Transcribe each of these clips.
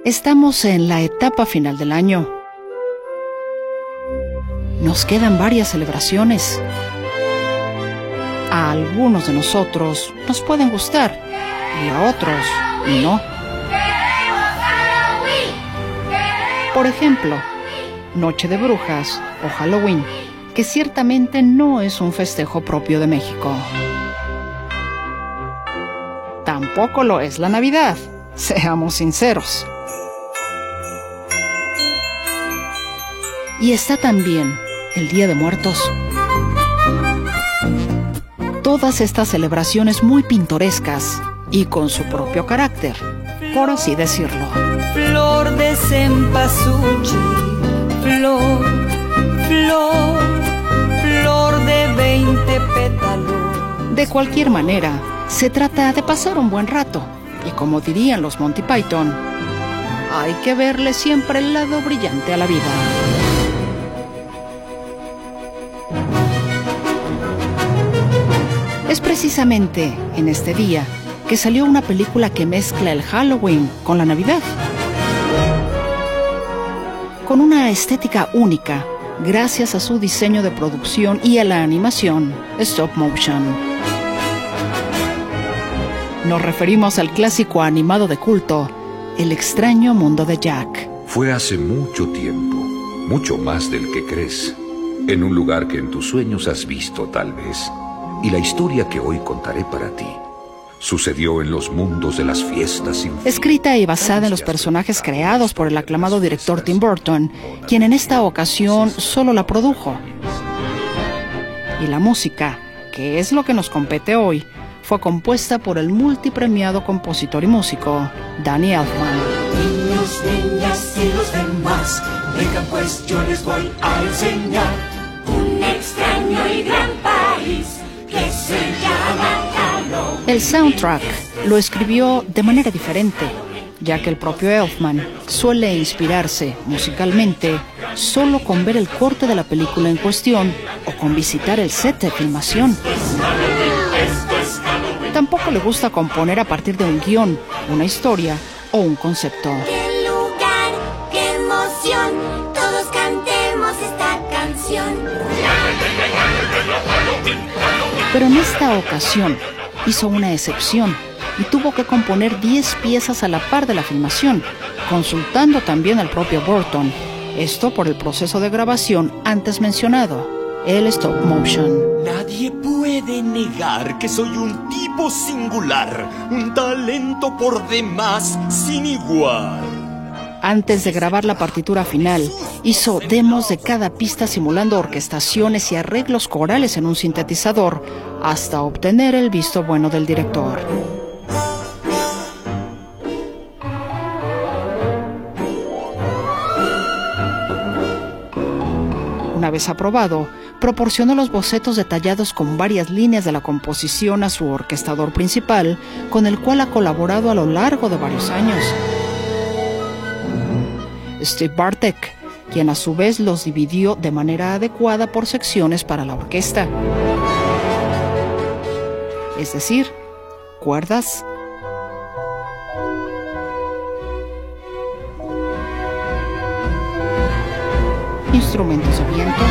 Estamos en la etapa final del año. Nos quedan varias celebraciones. A algunos de nosotros nos pueden gustar y a otros no. Por ejemplo, Noche de Brujas o Halloween, que ciertamente no es un festejo propio de México. Tampoco lo es la Navidad, seamos sinceros. Y está también el Día de Muertos. Todas estas celebraciones muy pintorescas y con su propio carácter, por así decirlo. Flor de cempasúchil, flor, flor, flor de 20 pétalos. De cualquier manera, se trata de pasar un buen rato. Y como dirían los Monty Python, hay que verle siempre el lado brillante a la vida. Es precisamente en este día que salió una película que mezcla el Halloween con la Navidad. Con una estética única, gracias a su diseño de producción y a la animación stop motion. Nos referimos al clásico animado de culto, El extraño mundo de Jack. Fue hace mucho tiempo, mucho más del que crees, en un lugar que en tus sueños has visto tal vez. Y la historia que hoy contaré para ti sucedió en los mundos de las fiestas. Escrita y basada en los personajes creados por el aclamado director Tim Burton, quien en esta ocasión solo la produjo. Y la música, que es lo que nos compete hoy, fue compuesta por el multipremiado compositor y músico Danny Elfman. Niños, niñas y los demás, vengan pues yo les voy a enseñar un extraño y gran país que se llama Halloween. El soundtrack lo escribió de manera diferente, ya que el propio Elfman suele inspirarse musicalmente solo con ver el corte de la película en cuestión o con visitar el set de filmación. Tampoco le gusta componer a partir de un guión, una historia o un concepto. ¡Qué lugar, qué emoción! Todos cantemos esta canción. Pero en esta ocasión hizo una excepción y tuvo que componer 10 piezas a la par de la filmación, consultando también al propio Burton. Esto por el proceso de grabación antes mencionado, el stop motion. Nadie puede negar que soy un tipo singular, un talento por demás sin igual. Antes de grabar la partitura final, hizo demos de cada pista simulando orquestaciones y arreglos corales en un sintetizador, hasta obtener el visto bueno del director. Una vez aprobado, proporcionó los bocetos detallados con varias líneas de la composición a su orquestador principal, con el cual ha colaborado a lo largo de varios años. Steve Bartek, quien a su vez los dividió de manera adecuada por secciones para la orquesta. Es decir, cuerdas, instrumentos de viento,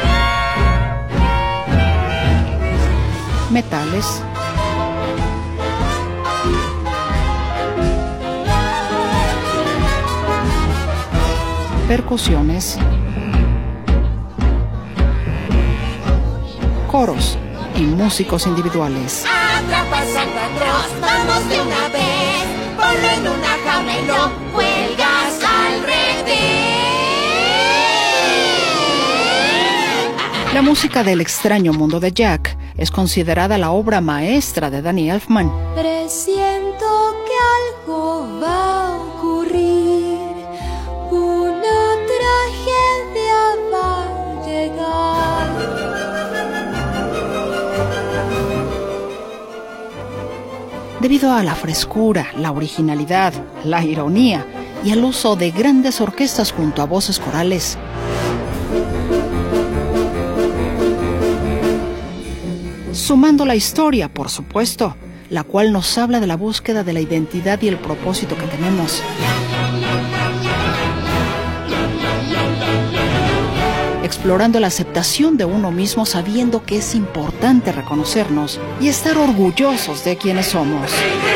metales, percusiones, coros y músicos individuales. Atrapa a Santa Claus, vamos de una vez. Ponlo en una jaula y lo cuelgas al revés. La música del extraño mundo de Jack es considerada la obra maestra de Danny Elfman. Presiento que algo va a ocurrir. Una tragedia va a llegar. Debido a la frescura, la originalidad, la ironía y el uso de grandes orquestas junto a voces corales. Sumando la historia, por supuesto, la cual nos habla de la búsqueda de la identidad y el propósito que tenemos. explorando la aceptación de uno mismo, sabiendo que es importante reconocernos y estar orgullosos de quienes somos.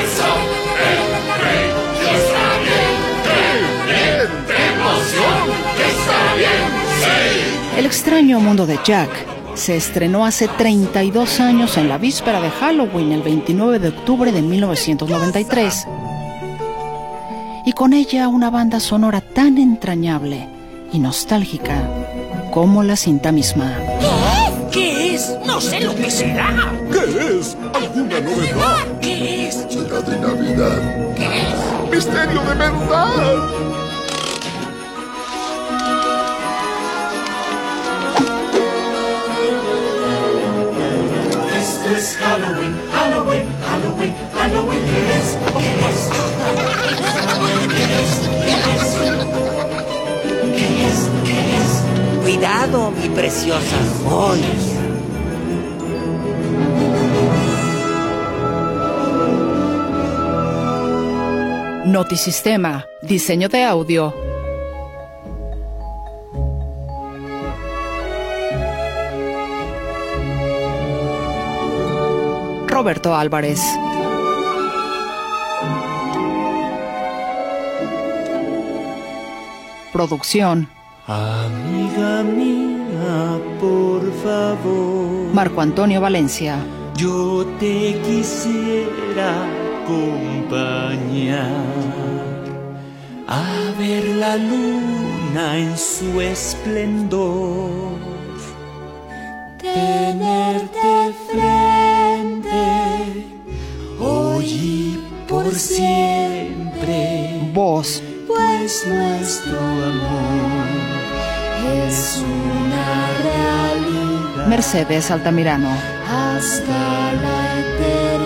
El extraño mundo de Jack se estrenó hace 32 años en la víspera de Halloween, el 29 de octubre de 1993. Y con ella una banda sonora tan entrañable y nostálgica como la cinta misma. ¿Qué es? No sé lo que será. ¿Qué es? ¿Alguna novedad? ¿Qué es? ¿Será de Navidad? ¿Qué es? ¡Misterio de verdad! Esto es Halloween, Halloween, Halloween, Halloween. ¿Qué es? ¿Qué es? ¿Qué es? ¿Qué es? Cuidado, mi preciosa joya. Notisistema, diseño de audio. Roberto Álvarez. Producción. Amiga mía, por favor. Marco Antonio Valencia. Yo te quisiera acompañar a ver la luna en su esplendor, tenerte frente hoy y por siempre. Voz. Pues nuestro amor es una realidad Mercedes Altamirano. hasta la eternidad.